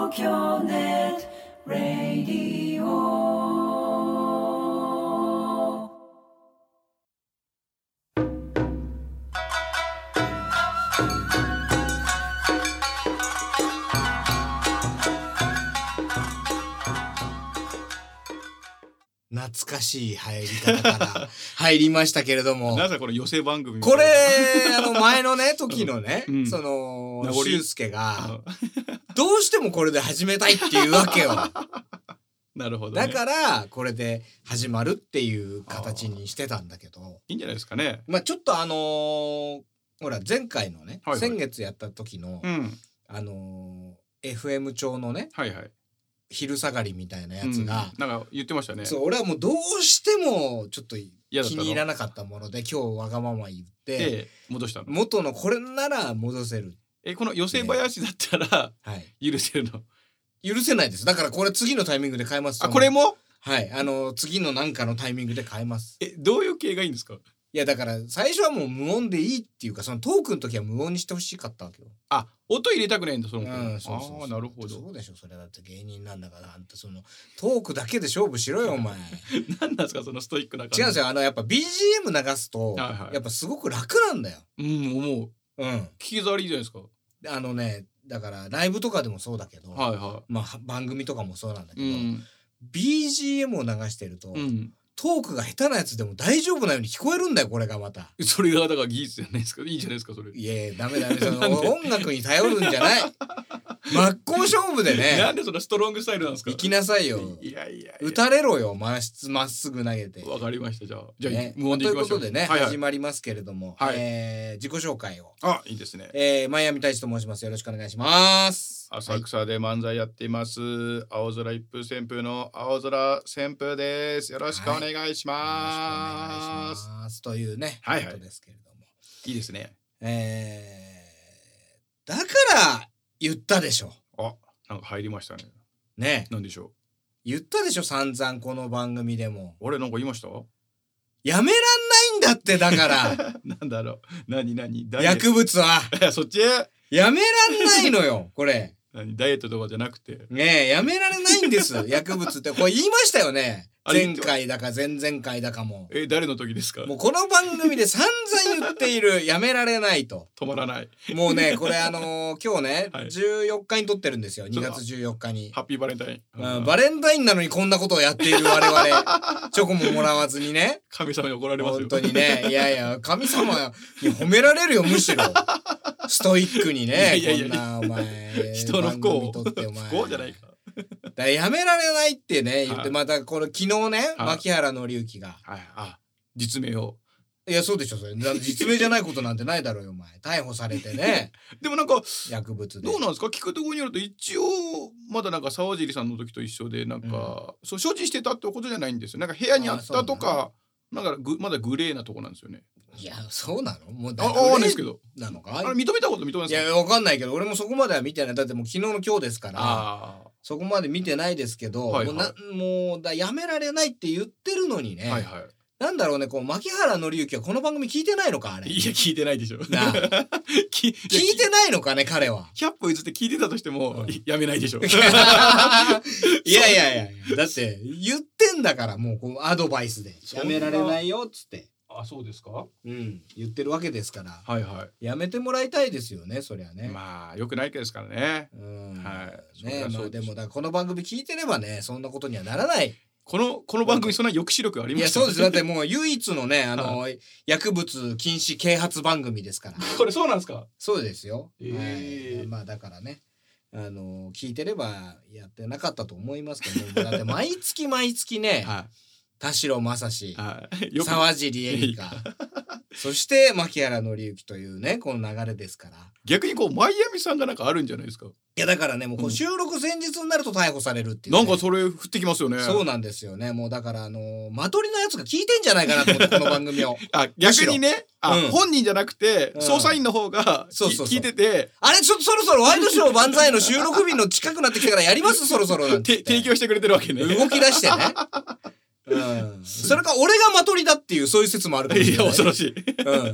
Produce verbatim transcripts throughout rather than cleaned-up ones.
東京ネットラディオ。 懐かしい入り方から入りましたけれどもなぜこの寄せ番組これあの前のね時のね、 うん、 その名残俊介がどうしてもこれで始めたいっていうわけよなるほど、ね、 だからこれで始まるっていう形にしてたんだけどいいんじゃないですかね。 まあちょっとあのー、ほら前回のね、はいはい、先月やった時の、 うん、 あのー、エフエム 調のね、 はいはい、 昼下がりみたいなやつが、 うん、なんか言ってましたね。 そう俺はもうどうしてもちょっと気に入らなかったもので今日わがまま言って戻したの。 元のこれなら戻せる。 えこの寄せ林だったら、ね、許せるの？ 許せないです。だからこれ次のタイミングで変えます。 あこれも？ はいあの次のなんかのタイミングで変えます。 えどういう系がいいんですか？ いやだから最初はもう無音でいいっていうかそのトークの時は無音にしてほしかったわけよ。 あ音入れたくないんだその子。 うんそうそうそう。 あなるほど。 そうでしょそれだって芸人なんだからあんたそのトークだけで勝負しろよお前。 何なんですかそのストイックな感じ。 違うんですよあのやっぱ ビージーエム 流すと、はいはい、やっぱすごく楽なんだよ。 うん思う。 うん。 聞き障りじゃないですか。 あのねだからライブとかでもそうだけど、 はいはい、 まあ番組とかもそうなんだけど、 うん、 ビージーエム を流してると、 うん、 トークが下手なやつでも大丈夫なように聞こえるんだよこれがまた。 それがだから技術じゃないですか。いいじゃないですかそれ。 いやいやダメダメその音楽に頼るんじゃない。真っ向勝負でね。 なんでそのストロングスタイルなんですか。 行きなさいよ。 いやいやいや打たれろよまっすぐ投げて。 わかりましたじゃあじゃあ、 ね、 無音でいきましょう。 ということでね、 はいはい、 始まりますけれども、はいえー、自己紹介を。 あいいですね。 えー、マイアミ大使と申します。よろしくお願いします。 浅草で漫才やっています、はい、青空一風旋風の青空旋風です。よろしくお願いします、 はい、よろしくお願いしますというね、 はいはい、 ことですけれどもいいですね。 えー、だから言ったでしょ。 あなんか入りましたね。 ねなんでしょう。 言ったでしょ散々この番組でも。 俺なんか言いました？ やめらんないんだってだからなんだろう何何薬物はそっちやめらんないのよこれ何ダイエットとかじゃなくてねえやめられないんです薬物ってこれ言いましたよね前回だか前々回だかも。 え誰の時ですか？ もうこの番組で散々言っているやめられないと止まらない。 もうねこれあのー、今日ね、はい、じゅうよっかに撮ってるんですよ。にがつじゅうよっかにハッピーバレンタイン、 うん、バレンタインなのにこんなことをやっている我々チョコももらわずにね神様に怒られますよ本当にねいやいや神様に褒められるよむしろストイックにねいやいやいやこんなお前人の不幸撮ってお前不幸じゃないかだやめられないってね言って、はい、またこの昨日ね、はい、牧原紀之が、 はい、あ実名をいやそうでしょそれ実名じゃないことなんてないだろうよお前逮捕されてねでもなんか薬物でどうなんですか聞くところによると一応まだなんか沢尻さんの時と一緒でなんか、うん、そう所持してたってことじゃないんですよ。なんか部屋にあったとかなんかぐまだグレーなとこなんですよね。 いやそうなのもうああですけどなのかあれ認めたこと認めますか？ いやわかんないけど俺もそこまでは見てない。だってもう昨日の今日ですからあそこまで見てないですけど、はいはい、もうなもうだやめられないって言ってるのにね、 はいはい、 なんだろうねこう牧原紀之はこの番組聞いてないのかあれ。 いや聞いてないでしょな聞いてないのかね彼は。 ひゃっぽ譲って聞いてたとしても、うん、やめないでしょいやいやいやだって言ってんだからもうこうアドバイスでやめられないよっつって。 あそうですか、 うん、言ってるわけですから、 はいはい、 やめてもらいたいですよねそりゃね。 まあ良くないですからね。 うん、 はいねまあでもだこの番組聞いてればねそんなことにはならない。 このこの番組そんな抑止力ありますか？ いやそうですだってもう唯一のねあの薬物禁止啓発番組ですからこれそうなんですか？ そうですよ、 えーはい、まあだからねあの聞いてればやってなかったと思いますけどだって毎月毎月ね、はい田代正史、はい、沢尻エリカそして牧原紀之というねこの流れですから。 逆にこうマイアミさんがなんかあるんじゃないですか？ いやだからねもうこう収録前日になると逮捕されるっていう、 ね、なんかそれ降ってきますよね。 そうなんですよね。もうだからあのー、マトリのやつが聞いてんじゃないかなと思ってこの番組をあ逆にねあ、うん、本人じゃなくて、うん、捜査員の方がそうそうそう聞いててあれちょっとそろそろワイドショー万歳の収録日の近くなってきたからやりますそろそろなんて提供してくれてるわけね。 動き出してねうん、それか俺がマトリだっていうそういう説もあるかもしれない。 いや恐ろしい、 うん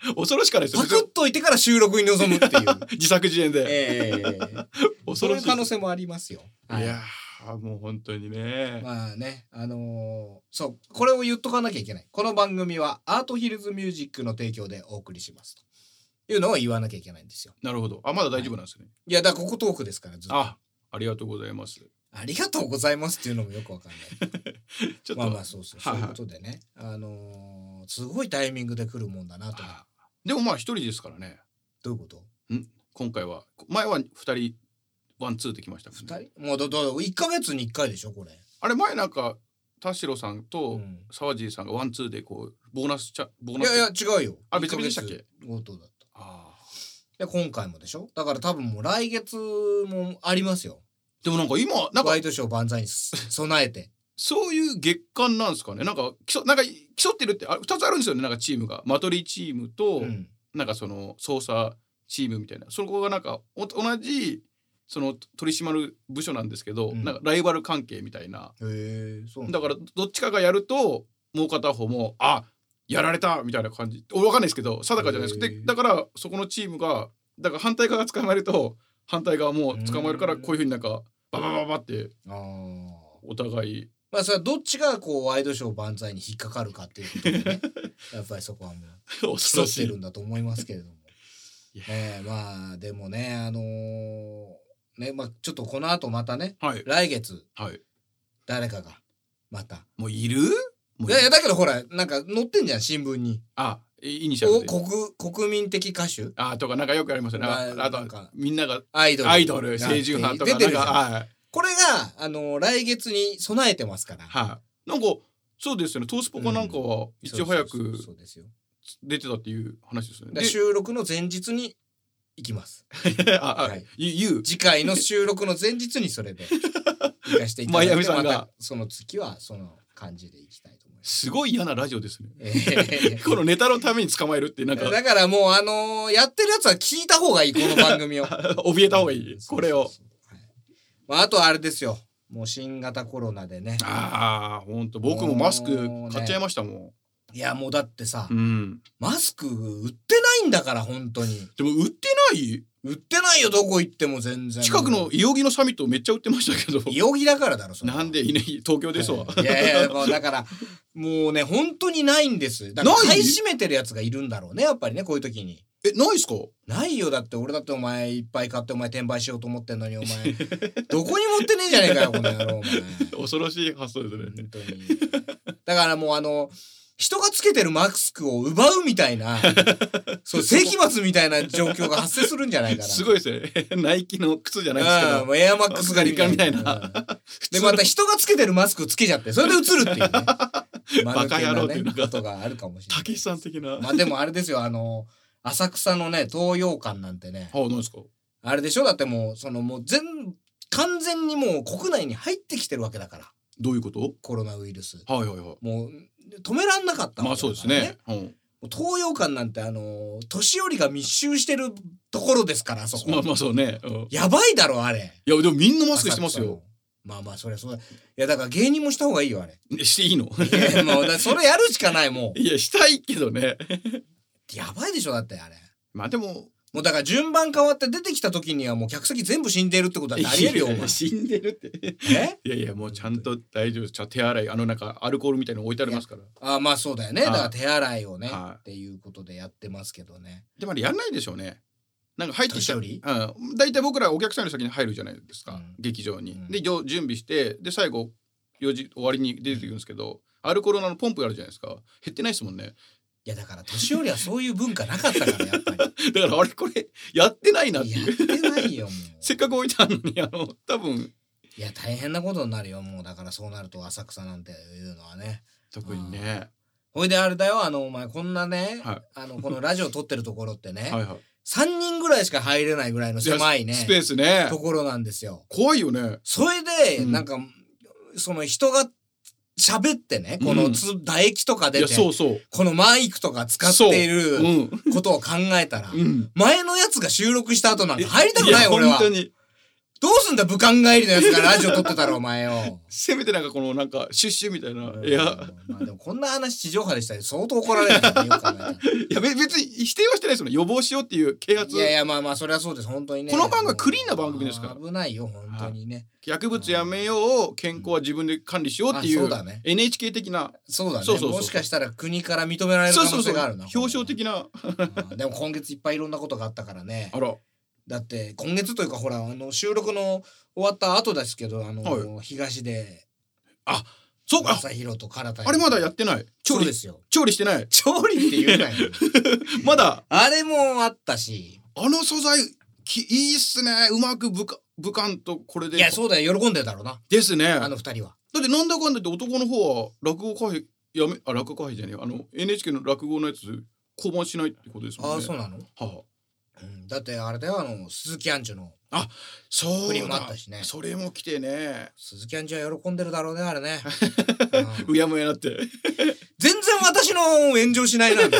恐ろしかないですよ。 パクっといてから収録に臨むっていう自作自演で、 ええ恐ろしい可能性もありますよ。 いやーもう本当にね。 まあねあのー、そうこれを言っとかなきゃいけない。この番組はアートヒルズミュージックの提供でお送りしますというのを言わなきゃいけないんですよ。 なるほど。あまだ大丈夫なんですね。 はい、いやだからここトークですからずっと。 あありがとうございます。 ありがとうございますっていうのもよくわかんないちょっとまあまあそうそうそういうことでね、あのー、すごいタイミングで来るもんだなと。 でもまあ一人ですからね。 どういうこと？ ん今回は前は二人ワンツーで来ました、ね。 二人もうどどいっかげつにいっかいでしょこれ。 あれ前なんか田代さんと沢尻さんがワンツーでこうボーナスチャボーナス。 いやいや違うよ。 あ別々でしたっけ？ ごとだった。 あで今回もでしょ。だから多分もう来月もありますよ。 でもなんか今なんかワイドショー万歳に備えてそういう月間なんですかね。なんか競なんか競ってるってあふたつあるんですよね。なんかチームがマトリチームと、うん、なんかその捜査チームみたいなそこがなんかお同じその取り締まる部署なんですけど、うん、なんかライバル関係みたいな。 へそうなんだからどっちかがやるともう片方もあやられたみたいな感じ分かんないですけど定かじゃないですか。でだからそこのチームがだから反対側が捕まえると反対側も捕まえるからこういうふうになんかババババってお互いまあそれはどっちがこうワイドショー万歳に引っかかるかっていうことでねやっぱりそこはもう競ってるんだと思いますけれどもえー、まあでもねあのー、ねまあちょっとこの後またね、はい、来月、はい、誰かがまたもういる？ もういやいやだけどほらなんか載ってんじゃん新聞に。 あイニシャルで国国民的歌手あとかなんかよくありますよね。あ, あとなんかみんながアイドルアイドル清純派とか出てるじゃん。はい、これがあの来月に備えてますから。 はい、あ、なんかそうですよね。トースポかなんかはいち早く出てたっていう話ですよね。 で収録の前日に行きます。 あ、はい、言う次回の収録の前日にそれで行かしていただいてマイアミさんが、またその月はその感じで行きたいと思います。 すごい嫌なラジオですね。えー、このネタのために捕まえるってなんかだからもうあのー、やってるやつは聞いた方がいいこの番組を怯えた方がいいこれを。 そうそうそう、はい、まあ、あとはあれですよもう新型コロナでね。 ああほんと僕もマスク買っちゃいましたもん。ね、 いやもうだってさ、うん、マスク売ってないんだから本当に。 でも売ってない売ってないよどこ行っても全然。 近くの伊予木のサミットめっちゃ売ってましたけど。 伊予木だからだろそれ。 なんでいね東京ですわ。 いやいやもうだからもうね本当にないんです。だから買い占めてるやつがいるんだろうねやっぱりねこういう時に。 えないっすか？ ないよだって俺だってお前いっぱい買ってお前転売しようと思ってんのにお前どこにも売ってねえじゃねえかよこの野郎お前。 恐ろしい発想ですね。 本当に。だからもうあの。人がつけてるマスクを奪うみたいなそう世紀末みたいな状況が発生するんじゃないかな。 すごいですね。ナイキの靴じゃないですけどエアマックス狩りみたいな、うん、でまた人がつけてるマスクつけちゃってそれで映るっていうねバカ野郎っていうのがことがあるかもしれない。 たけしさん的な。 まあでもあれですよあの浅草のね東洋館なんてね。 あ何ですか？ あれでしょだってもうそのもう全完全にもう国内に入ってきてるわけだから。 どういうこと？ コロナウイルス。 はいはいはい。 もう止めらんなかったわけだからね。 まあそうですね。うん、 東洋館なんてあの年寄りが密集してるところですからそこ。 まあまあそうね、うん。 やばいだろあれ。 いやでもみんなマスクしてますよ。 まあまあそれそう。いやだから芸人もした方がいいよあれ。 していいの？ いやもうだそれやるしかないもう。 いやしたいけどね。 やばいでしょだってあれ。 まあでも。 もうだから順番変わって出てきた時にはもう客席全部死んでるってことはありえるよお前。 死んでるってえいやいやもうちゃんと大丈夫です。ちゃんと手洗いあのなんかアルコールみたいなの置いてありますから。 ああまあそうだよね。だから手洗いをねっていうことでやってますけどね。 でもあれやんないでしょうね。なんか入ってきた。 年寄り？ うん。だいたい僕らお客さんの先に入るじゃないですか、うん、劇場に。で準備してで最後よじ終わりに出てくるんですけどアルコールのポンプあるじゃないですか。減ってないですもんね。 いやだから年寄りはそういう文化なかったからやっぱりだからあれこれやってないなっていうやってないよもうせっかく置いてあるのにあの多分いや大変なことになるよもうだからそうなると浅草なんていうのはね特にね。 ほいであれだよあのお前こんなね、はい、あのこのラジオ撮ってるところってねはい、はい、さんにんぐらいしか入れないぐらいの狭いねスペースねところなんですよ。 怖いよね。 それで、うん、なんかその人が喋ってねこのつ、うん、唾液とか出てそうそうこのマイクとか使っていることを考えたら、うん、前のやつが収録した後なんか入りたくない俺は。 本当にどうすんだ武漢帰りのやつがラジオ撮ってたらお前よ。 せめてなんかこのなんかシュッシュみたいな。いや、 まあでもこんな話地上波でしたら相当怒られるからね。よく考えたら。いや別に否定はしてないですよね。予防しようっていう啓発。 いやいやまあまあそれはそうです本当にね。 この番組はクリーンな番組ですから。 危ないよ本当にね。 薬物やめよう、健康は自分で管理しようっていう エヌエイチケー 的な。 そうだね。もしかしたら国から認められる可能性があるな。 表彰的な。 でも今月いっぱいいろんなことがあったからね。 あら。 だって今月というかほらあの収録の終わった後ですけどあの、はい、東であそうか朝広と唐田あれまだやってない調理ですよ調理してない調理って言うなよまだあれもあったしあの素材きいいっすねうまくぶか武漢とこれでいやそうだよ喜んでるだろうなですねあの二人はだってなんだかんだって男の方は落語会やめあ落語会じゃねえあの エヌエイチケー の落語のやつ降板しないってことですもんねあそうなのはあうん、だってあれだよあの鈴木杏樹のあそうプリンもあったしねそれも来てね鈴木杏樹は喜んでるだろうねあれねうやむやなって全然私の炎上しないな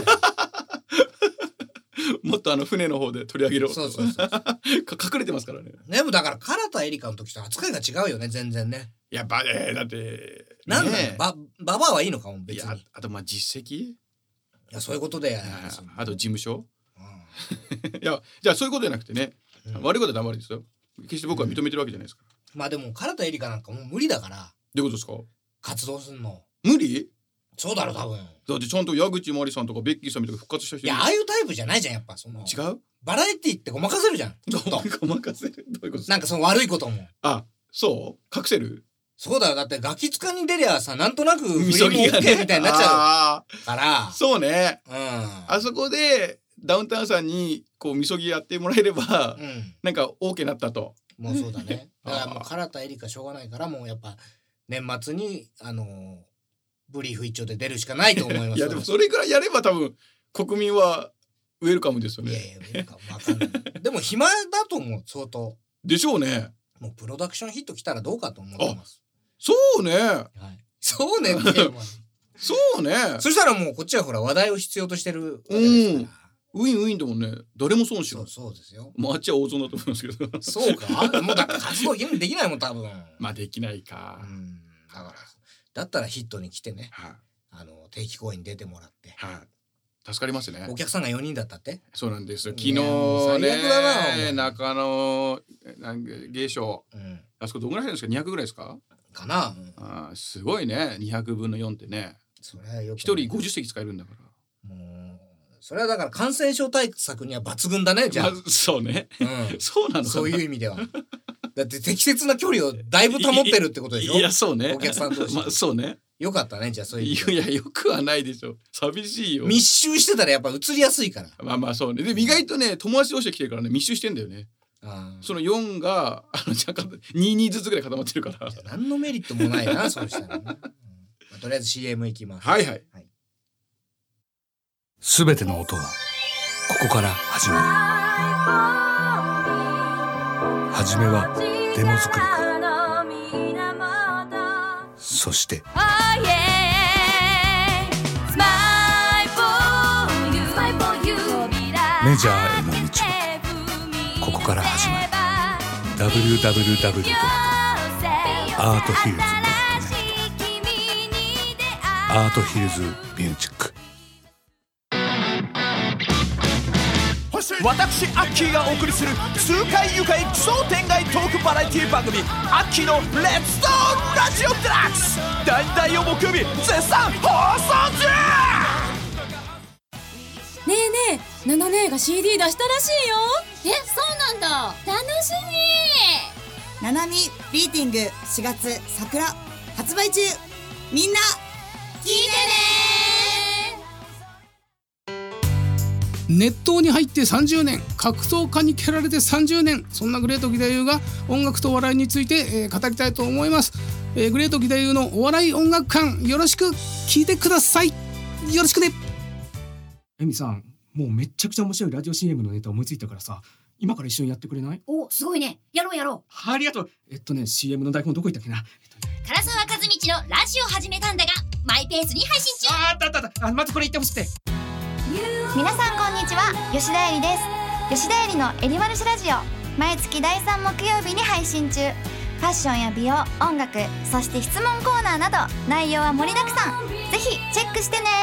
もっとあの船の方で取り上げろそうそうそう隠れてますからねでもだから唐田エリカの時と扱いが違うよね全然ねいやばえー、だってなんだよばババアはいいのかも別にいやあとまあ実績いやそういうことであと事務所いやじゃあそういうことじゃなくてね、うん、悪いことは黙りですよ決して僕は認めてるわけじゃないですか、 うん、まあでも唐田エリカなんかもう無理だからどういうことですか活動すんの無理そうだろ多分だってちゃんと矢口真理さんとかベッキーさんみたいな復活した人いやああいうタイプじゃないじゃんやっぱその違うバラエティってごまかせるじゃんごまかせるどういうことなんかその悪いこともあそう隠せるそうだよだってガキ使に出りゃさなんとなくフリーも OK みたいになっちゃうからそうね、 うん、 あそこでダウンタウンさんにこうみそぎやってもらえれば、うん、なんか OK なったともうそうだねだからもう唐田エリカしょうがないからもうやっぱ年末にあのー、ブリーフ一丁で出るしかないと思いますいやでもそれぐらいやれば多分国民はウェルカムですよねいやいやウェルカムわかんないでも暇だと思う相当でしょうねもうプロダクションヒット来たらどうかと思ってますそうね、はい、 そうねってそうねそしたらもうこっちはほら話題を必要としてるわけですから、 ウィンウィンだもんね誰も損しないそうそうですよまああっちは大損だと思いますけどそうかもうだから活動できないもん多分まあできないかうんだからだったらヒットに来てね、はあ、あの定期公演に出てもらって、 はあ、助かりますねお客さんがよにんだったってそうなんですよ昨日ね中野芸商、うん、あそこどんぐらいですかにひゃくぐらいですかかな、うん、あすごいねにひゃくぶんのよんってねそれはよくひとりごじゅっせき使えるんだからもうそれはだから感染症対策には抜群だねじゃあ、まあ、そうね、うん、そうなのかなそういう意味ではだって適切な距離をだいぶ保ってるってことでしょいやそうねお客さんとして、 まあ、そうねよかったねじゃあそういういやよくはないでしょ寂しいよ密集してたらやっぱ移りやすいからまあまあそうねで意外とね友達同士で来てるからね密集してんだよねあそのよんがあの若干ににずつぐらい固まってるから何のメリットもないなそうしたらね、うんまあ、とりあえず シーエム いきますはいはい、はい、 すべての音はここから始まるはじめはデモ作りからそしてメジャーへの道はここから始まる ダブリューダブリューダブリュードットアートヒルズドットネット アートヒルズミュージック私アッキーがお送りする痛快愉快奇想天外トークバラエティ番組アッキーのレッツトーラジオデラックスだいたいを木曜日絶賛放送中ねえねえナナ姉が シーディー 出したらしいよえそうなんだ楽しみナナミビーティングしがつ桜発売中みんな聞いてね熱湯に入ってさんじゅうねん格闘家に蹴られてさんじゅうねんそんなグレート義太夫が音楽と笑いについて、えー、語りたいと思います、えー、グレート義太夫のお笑い音楽館よろしく聞いてくださいよろしくねエミさんもうめっちゃくちゃ面白いラジオ シーエム のネタ思いついたからさ今から一緒にやってくれない？ おすごいねやろうやろうありがとうえっとね シーエム の台本どこ行ったっけな、えっとね、 唐沢和道のラジオ始めたんだがマイペースに配信中ああったあったあったあまずこれ言ってほしくて皆さんこんにちは吉田えりです吉田えりのえりまるしラジオ毎月だいさん木曜日に配信中。ファッションや美容、音楽、そして質問コーナーなど内容は盛りだくさん。ぜひチェックしてね。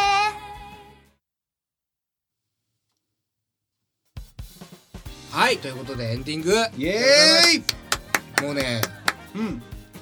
はい、ということでエンディングイエーイ。もうね、 うん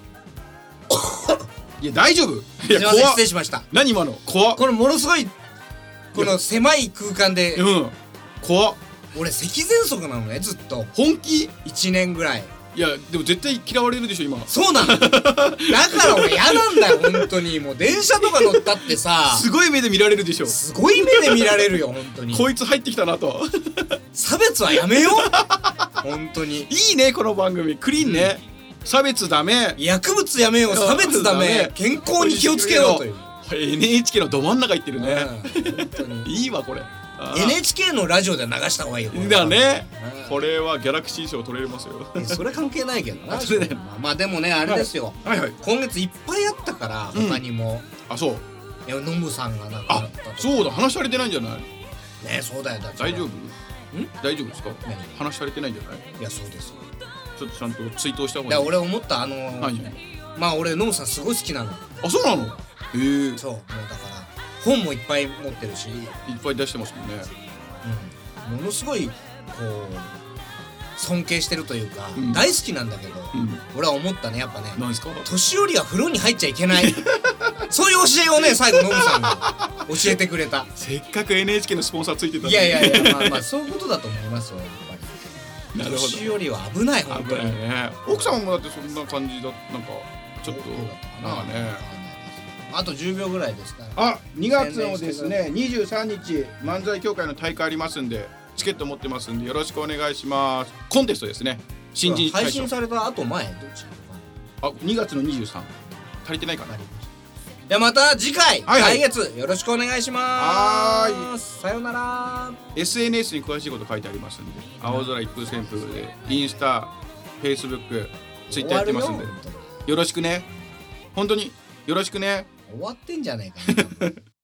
いや大丈夫。 すいません、失礼しました。 何今の怖っ。 このものすごいこの狭い空間で、 うん怖っ。 俺咳喘息なのね、ずっと。 本気？ いちねんぐらい。 いやでも絶対嫌われるでしょ今。 そうなのだから俺嫌なんだよ本当に。もう電車とか乗ったってさすごい目で見られるでしょ。 すごい目で見られるよ本当に。 こいつ入ってきたなと差別はやめよう本当に。 いいねこの番組クリーンね、うん、差別ダメ、 薬物やめよう、差別ダメ、健康に気をつけようというエヌエイチケー のど真ん中行ってるね、 うん、本当にいいわこれ。 エヌエイチケー のラジオで流した方がいいよだね。これはギャラクシー賞取れますよ。 それ関係ないけどな。 それでまあでもねあれですよ、 はいはいはい、 今月いっぱいあったから他にも、 うん、あそういやノムさんが亡くなったと。 そうだ話されてないんじゃないね。 そうだよ。だ大丈夫？ん大丈夫ですか？話されてないんじゃない？ いやそうですよ。 ちょっとちゃんと追悼した方がいい。 いや俺思ったあのー、まあ俺ノムさんすごい好きなの。 あそうなの？へえ。 そうもうだから本もいっぱい持ってるしいっぱい出してますもんね。 うん、ものすごいこう尊敬してるというか、うん、大好きなんだけど、うん、俺は思ったねやっぱね。 何ですか？ 年寄りは風呂に入っちゃいけないそういう教えをね最後ノブさんが教えてくれた。 せっかく エヌエイチケー のスポンサーついてたのに。 いやいやいやまあまあそういうことだと思いますよやっぱり。なるほど。年寄りは危ない本当にね。奥さんもだってそんな感じだ。なんかちょっとなんかね。 あとじゅうびょうぐらいですから。 あ、にがつのですねにじゅうさんにち漫才協会の大会ありますんでチケット持ってますんでよろしくお願いします。コンテストですね。新人配信された後前どっち？ あ、にがつのにじゅうさん足りてないかな。 いやまた次回、 はいはい、 来月よろしくお願いします。 はさようなら。 エスエヌエス に詳しいこと書いてありますんで、青空一風旋風でインスタ、フェイスブック、ツイッターやってますんでよろしくね。本当によろしくね。 終わってんじゃねえかな